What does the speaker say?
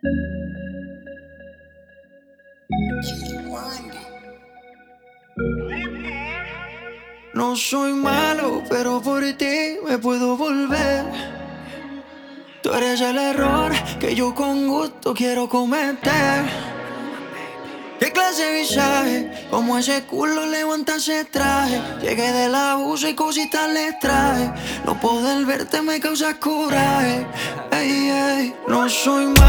No soy malo, pero por ti me puedo volver. Tú eres el error que yo con gusto quiero cometer. ¿Qué clase de visaje? Como ese culo levanta ese traje. Llegué del abuso y cositas le traje. No poder verte me causa coraje. Ey, ey, no soy malo.